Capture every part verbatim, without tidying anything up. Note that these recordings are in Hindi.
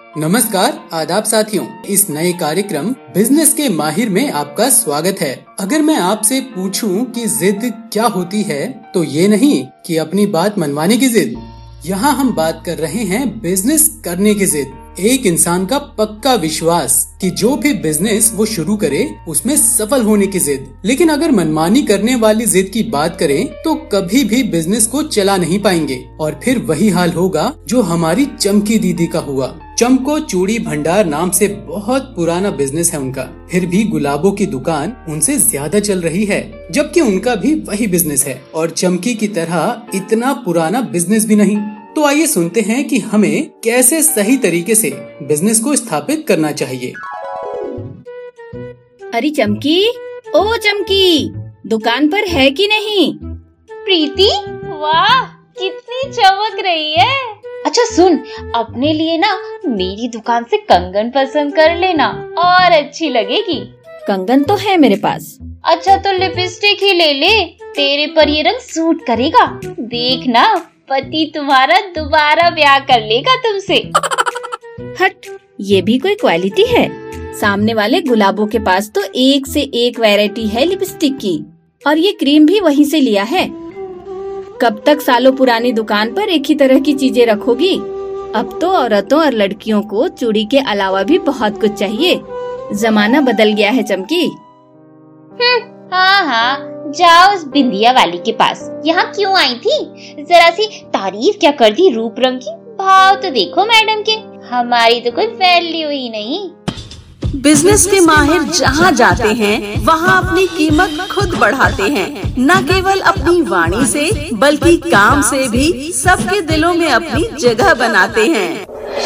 नमस्कार, आदाब साथियों। इस नए कार्यक्रम बिजनेस के माहिर में आपका स्वागत है। अगर मैं आपसे पूछूं कि जिद क्या होती है, तो ये नहीं कि अपनी बात मनवाने की जिद। यहाँ हम बात कर रहे हैं बिजनेस करने की जिद। एक इंसान का पक्का विश्वास कि जो भी बिजनेस वो शुरू करे उसमें सफल होने की जिद। लेकिन अगर मनमानी करने वाली जिद की बात करें तो कभी भी बिजनेस को चला नहीं पाएंगे और फिर वही हाल होगा जो हमारी चमकी दीदी का हुआ। चमको चूड़ी भंडार नाम से बहुत पुराना बिजनेस है उनका, फिर भी गुलाबों की दुकान उनसे ज्यादा चल रही है, जबकि उनका भी वही बिजनेस है और चमकी की तरह इतना पुराना बिजनेस भी नहीं। तो आइए सुनते हैं कि हमें कैसे सही तरीके से बिजनेस को स्थापित करना चाहिए। अरे चमकी, ओ चमकी, दुकान पर है कि नहीं? प्रीति, वाह कितनी चमक रही है। अच्छा सुन, अपने लिए ना मेरी दुकान से कंगन पसंद कर लेना और अच्छी लगेगी। कंगन तो है मेरे पास। अच्छा तो लिपस्टिक ही ले ले, तेरे पर ये रंग सूट करेगा। देखना पति तुम्हारा दोबारा ब्याह कर लेगा तुमसे। हट, ये भी कोई क्वालिटी है? सामने वाले गुलाबों के पास तो एक से एक वैरायटी है लिपस्टिक की, और ये क्रीम भी वहीं से लिया है। कब तक सालों पुरानी दुकान पर एक ही तरह की चीजें रखोगी? अब तो औरतों और लड़कियों को चूड़ी के अलावा भी बहुत कुछ चाहिए। जमाना बदल गया है चमकी। हाँ हाँ, जाओ उस बिंदिया वाली के पास। यहाँ क्यों आई थी? जरा सी तारीफ क्या कर दी रूप रंग की। भाव तो देखो मैडम के, हमारी तो कोई वैल्यू ही नहीं। बिजनेस के माहिर जहाँ जाते हैं वहाँ अपनी कीमत खुद बढ़ाते हैं। न केवल अपनी वाणी से बल्कि काम से भी सबके दिलों में अपनी जगह बनाते हैं।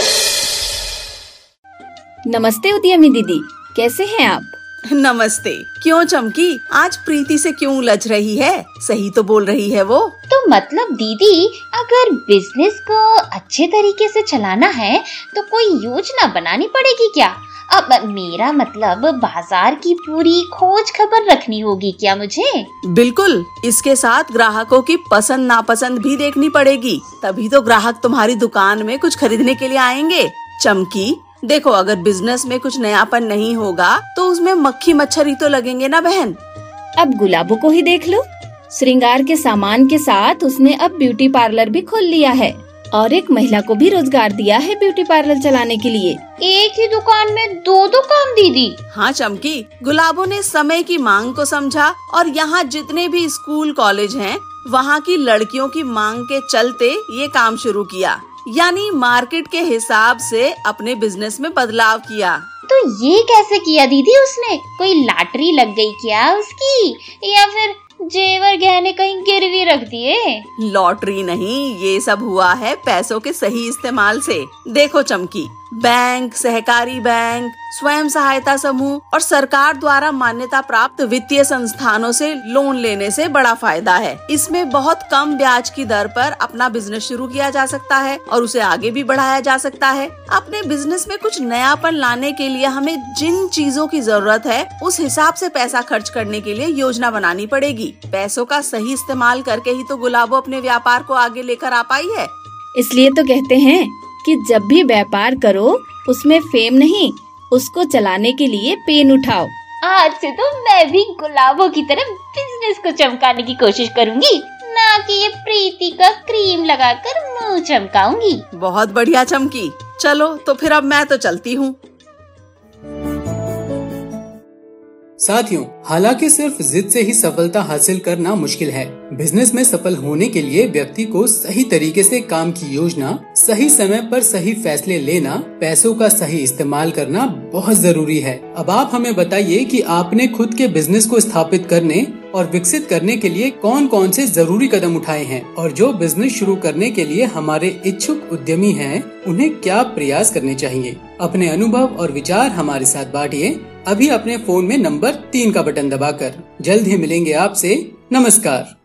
नमस्ते उद्यमी दीदी, कैसे हैं आप? नमस्ते। क्यों चमकी, आज प्रीति से क्यों उलझ रही है? सही तो बोल रही है वो। तो मतलब दीदी, अगर बिजनेस को अच्छे तरीके से चलाना है तो कोई योजना बनानी पड़ेगी क्या? अब मेरा मतलब बाजार की पूरी खोज खबर रखनी होगी क्या मुझे? बिल्कुल, इसके साथ ग्राहकों की पसंद नापसंद भी देखनी पड़ेगी, तभी तो ग्राहक तुम्हारी दुकान में कुछ खरीदने के लिए आएंगे। चमकी देखो, अगर बिजनेस में कुछ नयापन नहीं होगा तो उसमें मक्खी मच्छर ही तो लगेंगे ना बहन। अब गुलाबों को ही देख लो, श्रृंगार के सामान के साथ उसने अब ब्यूटी पार्लर भी खोल लिया है और एक महिला को भी रोजगार दिया है ब्यूटी पार्लर चलाने के लिए। एक ही दुकान में दो दो काम दीदी। हाँ चमकी, गुलाबों ने समय की मांग को समझा और यहाँ जितने भी स्कूल कॉलेज हैं, वहाँ की लड़कियों की मांग के चलते ये काम शुरू किया, यानी मार्केट के हिसाब से अपने बिजनेस में बदलाव किया। तो ये कैसे किया दीदी उसने? कोई लॉटरी लग गई क्या उसकी, या फिर जेवर गहने कहीं गिरवी रख दिए? लॉटरी नहीं, ये सब हुआ है पैसों के सही इस्तेमाल से। देखो चमकी, बैंक, सहकारी बैंक, स्वयं सहायता समूह और सरकार द्वारा मान्यता प्राप्त वित्तीय संस्थानों से लोन लेने से बड़ा फायदा है। इसमें बहुत कम ब्याज की दर पर अपना बिजनेस शुरू किया जा सकता है और उसे आगे भी बढ़ाया जा सकता है। अपने बिजनेस में कुछ नयापन लाने के लिए हमें जिन चीजों की जरूरत है उस हिसाब से पैसा खर्च करने के लिए योजना बनानी पड़ेगी। पैसों का सही इस्तेमाल करके ही तो गुलाबो अपने व्यापार को आगे लेकर आ पाई है। इसलिए तो कहते हैं कि जब भी व्यापार करो उसमें फेम नहीं, उसको चलाने के लिए पेन उठाओ। आज से तो मैं भी गुलाबों की तरह बिजनेस को चमकाने की कोशिश करूंगी, ना कि ये प्रीति का क्रीम लगाकर मुंह चमकाऊंगी। बहुत बढ़िया चमकी, चलो तो फिर अब मैं तो चलती हूँ। साथियों, हालांकि सिर्फ जिद से ही सफलता हासिल करना मुश्किल है। बिजनेस में सफल होने के लिए व्यक्ति को सही तरीके से काम की योजना, सही समय पर सही फैसले लेना, पैसों का सही इस्तेमाल करना बहुत जरूरी है। अब आप हमें बताइए कि आपने खुद के बिजनेस को स्थापित करने और विकसित करने के लिए कौन कौन से जरूरी कदम उठाए हैं, और जो बिजनेस शुरू करने के लिए हमारे इच्छुक उद्यमी हैं, उन्हें क्या प्रयास करने चाहिए। अपने अनुभव और विचार हमारे साथ बांटिए अभी अपने फोन में नंबर तीन का बटन दबाकर। जल्द ही मिलेंगे आपसे। नमस्कार।